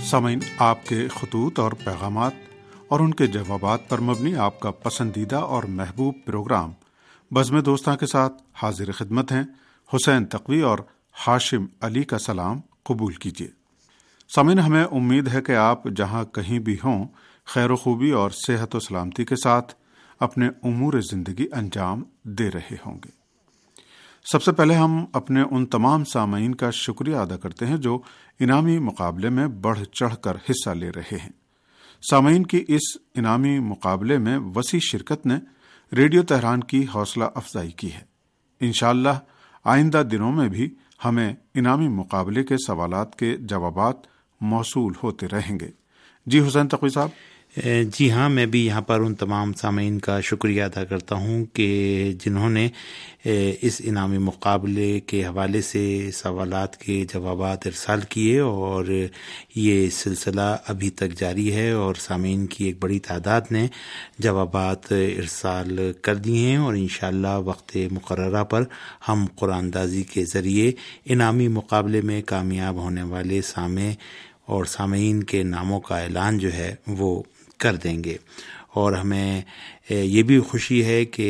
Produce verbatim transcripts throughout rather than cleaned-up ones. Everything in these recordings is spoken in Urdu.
سامعین، آپ کے خطوط اور پیغامات اور ان کے جوابات پر مبنی آپ کا پسندیدہ اور محبوب پروگرام بزم دوستاں کے ساتھ حاضر خدمت ہیں۔ حسین تقوی اور ہاشم علی کا سلام قبول کیجیے۔ سامعین، ہمیں امید ہے کہ آپ جہاں کہیں بھی ہوں خیر و خوبی اور صحت و سلامتی کے ساتھ اپنے امور زندگی انجام دے رہے ہوں گے۔ سب سے پہلے ہم اپنے ان تمام سامعین کا شکریہ ادا کرتے ہیں جو انعامی مقابلے میں بڑھ چڑھ کر حصہ لے رہے ہیں۔ سامعین کی اس انعامی مقابلے میں وسیع شرکت نے ریڈیو تہران کی حوصلہ افزائی کی ہے۔ انشاءاللہ آئندہ دنوں میں بھی ہمیں انعامی مقابلے کے سوالات کے جوابات موصول ہوتے رہیں گے۔ جی حسین تقوی صاحب۔ جی ہاں، میں بھی یہاں پر ان تمام سامعین کا شکریہ ادا کرتا ہوں کہ جنہوں نے اس انعامی مقابلے کے حوالے سے سوالات کے جوابات ارسال کیے، اور یہ سلسلہ ابھی تک جاری ہے اور سامعین کی ایک بڑی تعداد نے جوابات ارسال کر دیے ہیں، اور انشاءاللہ وقت مقررہ پر ہم قرآن اندازی کے ذریعے انعامی مقابلے میں کامیاب ہونے والے سامع اور سامعین کے ناموں کا اعلان جو ہے وہ کر دیں گے۔ اور ہمیں یہ بھی خوشی ہے کہ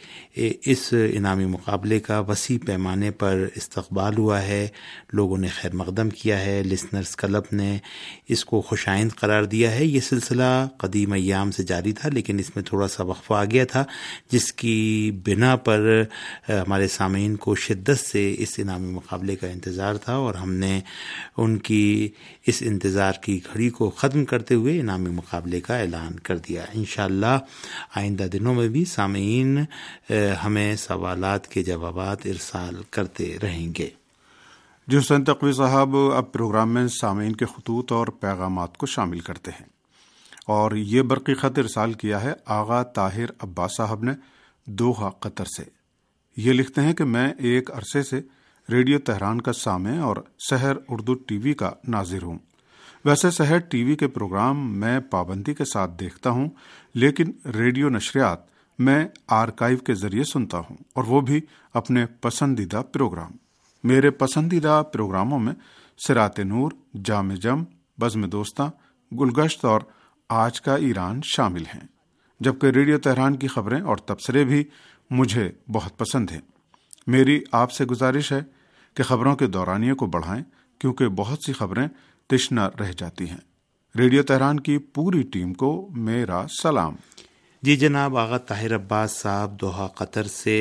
اس انعامی مقابلے کا وسیع پیمانے پر استقبال ہوا ہے، لوگوں نے خیر مقدم کیا ہے، لسنرز کلب نے اس کو خوش آئند قرار دیا ہے۔ یہ سلسلہ قدیم ایام سے جاری تھا، لیکن اس میں تھوڑا سا وقفہ آ گیا تھا، جس کی بنا پر ہمارے سامعین کو شدت سے اس انعامی مقابلے کا انتظار تھا، اور ہم نے ان کی اس انتظار کی گھڑی کو ختم کرتے ہوئے انعامی مقابلے کا اعلان کر دیا۔ انشاءاللہ آئندہ دنوں میں بھی سامعین ہمیں سوالات کے جوابات ارسال کرتے رہیں گے۔ جی حسین تقوی صاحب، اب پروگرام میں سامعین کے خطوط اور پیغامات کو شامل کرتے ہیں، اور یہ برقی خط ارسال کیا ہے آغا طاہر عباس صاحب نے دوحہ قطر سے۔ یہ لکھتے ہیں کہ میں ایک عرصے سے ریڈیو تہران کا سامع اور سحر اردو ٹی وی کا ناظر ہوں۔ ویسے سحر ٹی وی کے پروگرام میں پابندی کے ساتھ دیکھتا ہوں، لیکن ریڈیو نشریات میں آرکائیو کے ذریعے سنتا ہوں، اور وہ بھی اپنے پسندیدہ پروگرام۔ میرے پسندیدہ پروگراموں میں صراط نور، جام جم، بزم دوستاں، گلگشت اور آج کا ایران شامل ہیں، جبکہ ریڈیو تہران کی خبریں اور تبصرے بھی مجھے بہت پسند ہیں۔ میری آپ سے گزارش ہے کہ خبروں کے دورانیے کو بڑھائیں، کیونکہ بہت سی خبریں تشنہ رہ جاتی ہیں۔ ریڈیو تہران کی پوری ٹیم کو میرا سلام۔ جی جناب، آغا طاہر عباس صاحب دوحہ قطر سے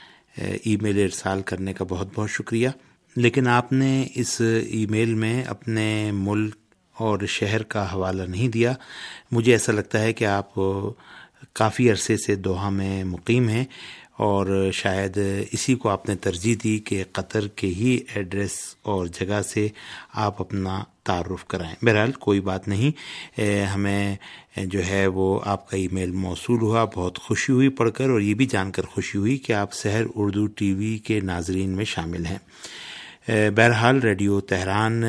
ای میل ارسال کرنے کا بہت بہت شکریہ، لیکن آپ نے اس ای میل میں اپنے ملک اور شہر کا حوالہ نہیں دیا۔ مجھے ایسا لگتا ہے کہ آپ کافی عرصے سے دوحہ میں مقیم ہیں، اور شاید اسی کو آپ نے ترجیح دی کہ قطر کے ہی ایڈریس اور جگہ سے آپ اپنا تعارف کرائیں۔ بہرحال کوئی بات نہیں، ہمیں جو ہے وہ آپ کا ای میل موصول ہوا، بہت خوشی ہوئی پڑھ کر، اور یہ بھی جان کر خوشی ہوئی کہ آپ سحر اردو ٹی وی کے ناظرین میں شامل ہیں۔ بہرحال ریڈیو تہران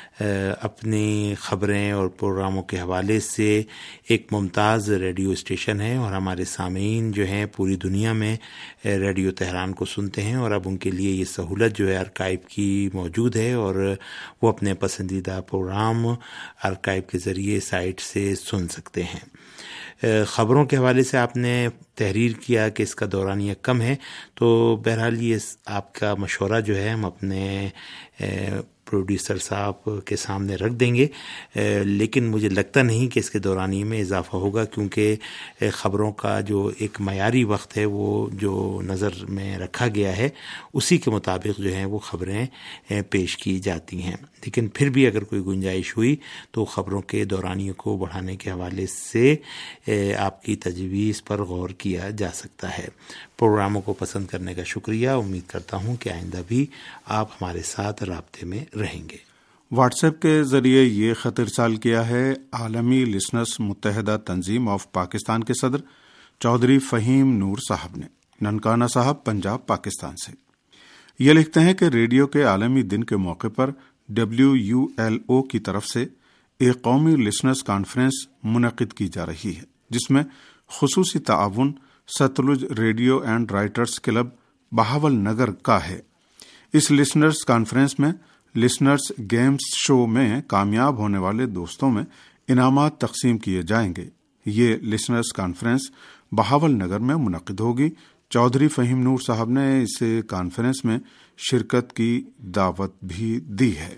اپنی خبریں اور پروگراموں کے حوالے سے ایک ممتاز ریڈیو اسٹیشن ہے، اور ہمارے سامعین جو ہیں پوری دنیا میں ریڈیو تہران کو سنتے ہیں، اور اب ان کے لیے یہ سہولت جو ہے آرکائیو کی موجود ہے، اور وہ اپنے پسندیدہ پروگرام آرکائیو کے ذریعے سائٹ سے سن سکتے ہیں۔ خبروں کے حوالے سے آپ نے تحریر کیا کہ اس کا دورانیہ کم ہے، تو بہرحال یہ آپ کا مشورہ جو ہے ہم اپنے پروڈیوسر صاحب کے سامنے رکھ دیں گے، لیکن مجھے لگتا نہیں کہ اس کے دورانیے میں اضافہ ہوگا، کیونکہ خبروں کا جو ایک معیاری وقت ہے وہ جو نظر میں رکھا گیا ہے اسی کے مطابق جو ہیں وہ خبریں پیش کی جاتی ہیں۔ لیکن پھر بھی اگر کوئی گنجائش ہوئی تو خبروں کے دورانیے کو بڑھانے کے حوالے سے آپ کی تجویز پر غور کیا جا سکتا ہے۔ پروگراموں کو پسند کرنے کا شکریہ، امید کرتا ہوں کہ آئندہ بھی آپ ہمارے ساتھ رابطے میں رہیں گے۔ واٹس ایپ کے ذریعے یہ خط ارسال کیا ہے عالمی لسنرز متحدہ تنظیم آف پاکستان کے صدر چودھری فہیم نور صاحب نے، ننکانہ صاحب، پنجاب، پاکستان سے۔ یہ لکھتے ہیں کہ ریڈیو کے عالمی دن کے موقع پر ڈبلیو یو ایل او کی طرف سے ایک قومی لسنرز کانفرنس منعقد کی جا رہی ہے، جس میں خصوصی تعاون Sutlej radio and writers club Bahawalnagar کا ہے۔ اس لسنرز کانفرنس میں لسنرز گیمز شو میں کامیاب ہونے والے دوستوں میں انعامات تقسیم کیے جائیں گے۔ یہ لسنرز کانفرنس بہاول نگر میں منعقد ہوگی۔ چودھری فہیم نور صاحب نے اس کانفرنس میں شرکت کی دعوت بھی دی ہے۔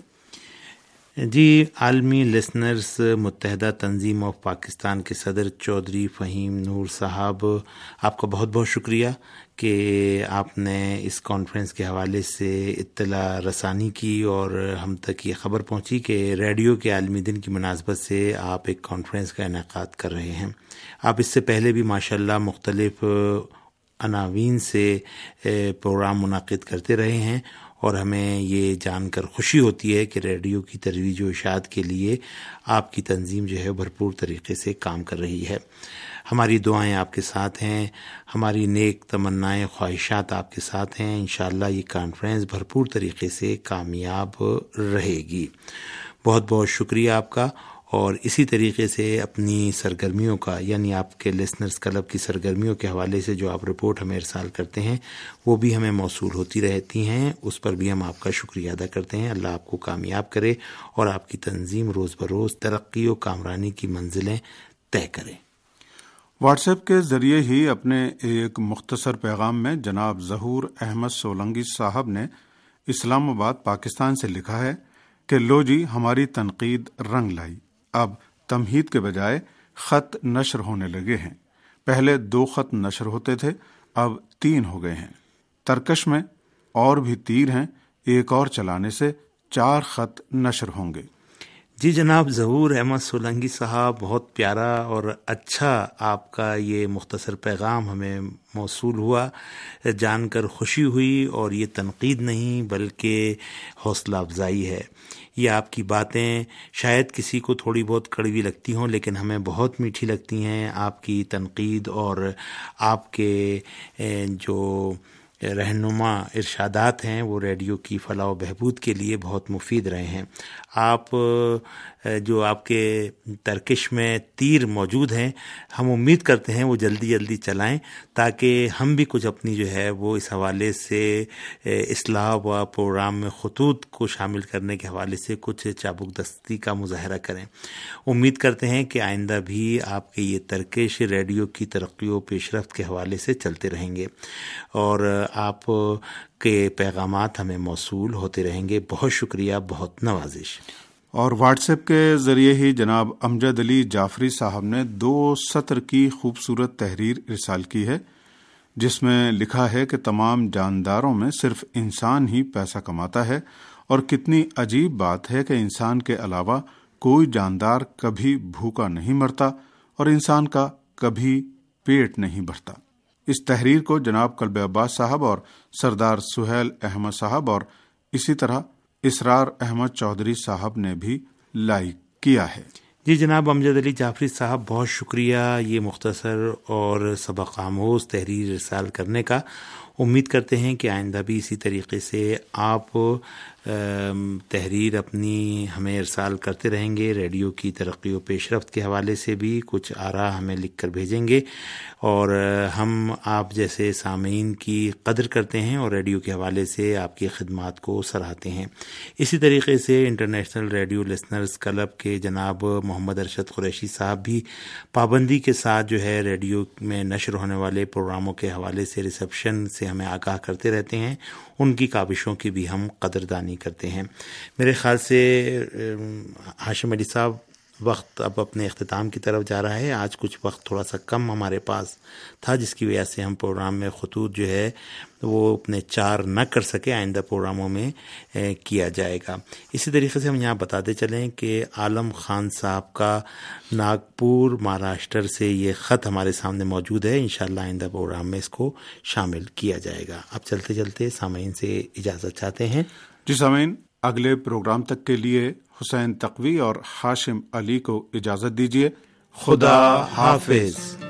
جی، عالمی لسنرز متحدہ تنظیم آف پاکستان کے صدر چودھری فہیم نور صاحب، آپ کا بہت بہت شکریہ کہ آپ نے اس کانفرنس کے حوالے سے اطلاع رسانی کی اور ہم تک یہ خبر پہنچی کہ ریڈیو کے عالمی دن کی مناسبت سے آپ ایک کانفرنس کا انعقاد کر رہے ہیں۔ آپ اس سے پہلے بھی ماشاءاللہ مختلف عناوین سے پروگرام منعقد کرتے رہے ہیں، اور ہمیں یہ جان کر خوشی ہوتی ہے کہ ریڈیو کی ترویج و اشاعت کے لیے آپ کی تنظیم جو ہے بھرپور طریقے سے کام کر رہی ہے۔ ہماری دعائیں آپ کے ساتھ ہیں، ہماری نیک تمنائیں خواہشات آپ کے ساتھ ہیں۔ انشاءاللہ یہ کانفرنس بھرپور طریقے سے کامیاب رہے گی۔ بہت بہت شکریہ آپ کا، اور اسی طریقے سے اپنی سرگرمیوں کا، یعنی آپ کے لسنرز کلب کی سرگرمیوں کے حوالے سے جو آپ رپورٹ ہمیں ارسال کرتے ہیں وہ بھی ہمیں موصول ہوتی رہتی ہیں، اس پر بھی ہم آپ کا شکریہ ادا کرتے ہیں۔ اللہ آپ کو کامیاب کرے اور آپ کی تنظیم روز بروز ترقی و کامرانی کی منزلیں طے کرے۔ واٹس ایپ کے ذریعے ہی اپنے ایک مختصر پیغام میں جناب ظہور احمد سولنگی صاحب نے اسلام آباد پاکستان سے لکھا ہے کہ لو جی، ہماری تنقید رنگ لائی، اب تمہید کے بجائے خط نشر ہونے لگے ہیں۔ پہلے دو خط نشر ہوتے تھے، اب تین ہو گئے ہیں۔ ترکش میں اور بھی تیر ہیں، ایک اور چلانے سے چار خط نشر ہوں گے۔ جی جناب ظہور احمد سولنگی صاحب، بہت پیارا اور اچھا آپ کا یہ مختصر پیغام ہمیں موصول ہوا، جان کر خوشی ہوئی، اور یہ تنقید نہیں بلکہ حوصلہ افزائی ہے۔ یہ آپ کی باتیں شاید کسی کو تھوڑی بہت کڑوی لگتی ہوں، لیکن ہمیں بہت میٹھی لگتی ہیں۔ آپ کی تنقید اور آپ کے جو رہنما ارشادات ہیں وہ ریڈیو کی فلاح و بہبود کے لیے بہت مفید رہے ہیں۔ آپ جو آپ کے ترکش میں تیر موجود ہیں، ہم امید کرتے ہیں وہ جلدی جلدی چلائیں، تاکہ ہم بھی کچھ اپنی جو ہے وہ اس حوالے سے اصلاح و پروگرام میں خطوط کو شامل کرنے کے حوالے سے کچھ چابک دستی کا مظاہرہ کریں۔ امید کرتے ہیں کہ آئندہ بھی آپ کے یہ ترکش ریڈیو کی ترقی و پیش رفت کے حوالے سے چلتے رہیں گے، اور آپ کے پیغامات ہمیں موصول ہوتے رہیں گے۔ بہت شکریہ، بہت نوازش۔ اور واٹس ایپ کے ذریعے ہی جناب امجد علی جعفری صاحب نے دو سطر کی خوبصورت تحریر ارسال کی ہے، جس میں لکھا ہے کہ تمام جانداروں میں صرف انسان ہی پیسہ کماتا ہے، اور کتنی عجیب بات ہے کہ انسان کے علاوہ کوئی جاندار کبھی بھوکا نہیں مرتا اور انسان کا کبھی پیٹ نہیں بھرتا۔ اس تحریر کو جناب کلب عباس صاحب اور سردار سہیل احمد صاحب اور اسی طرح اسرار احمد چودھری صاحب نے بھی لائک کیا ہے۔ جی جناب امجد علی جعفری صاحب، بہت شکریہ یہ مختصر اور سبق آموز تحریر ارسال کرنے کا۔ امید کرتے ہیں کہ آئندہ بھی اسی طریقے سے آپ تحریر اپنی ہمیں ارسال کرتے رہیں گے۔ ریڈیو کی ترقی و پیش رفت کے حوالے سے بھی کچھ آراء ہمیں لکھ کر بھیجیں گے، اور ہم آپ جیسے سامعین کی قدر کرتے ہیں اور ریڈیو کے حوالے سے آپ کی خدمات کو سراہتے ہیں۔ اسی طریقے سے انٹرنیشنل ریڈیو لسنرز کلب کے جناب محمد ارشد قریشی صاحب بھی پابندی کے ساتھ جو ہے ریڈیو میں نشر ہونے والے پروگراموں کے حوالے سے ریسیپشن سے ہمیں آگاہ کرتے رہتے ہیں۔ ان کی کاوشوں کی بھی ہم قدردانی کرتے ہیں۔ میرے خیال سے ہاشم علی صاحب، وقت اب اپنے اختتام کی طرف جا رہا ہے۔ آج کچھ وقت تھوڑا سا کم ہمارے پاس تھا، جس کی وجہ سے ہم پروگرام میں خطوط جو ہے وہ اپنے چار نہ کر سکے، آئندہ پروگراموں میں کیا جائے گا۔ اسی طریقے سے ہم یہاں بتاتے چلیں کہ عالم خان صاحب کا ناگپور مہاراشٹر سے یہ خط ہمارے سامنے موجود ہے۔ انشاءاللہ آئندہ پروگرام میں اس کو شامل کیا جائے گا۔ اب چلتے چلتے سامعین سے اجازت چاہتے ہیں۔ جی سامعین، اگلے پروگرام تک کے لیے حسین تقوی اور ہاشم علی کو اجازت دیجیے۔ خدا حافظ۔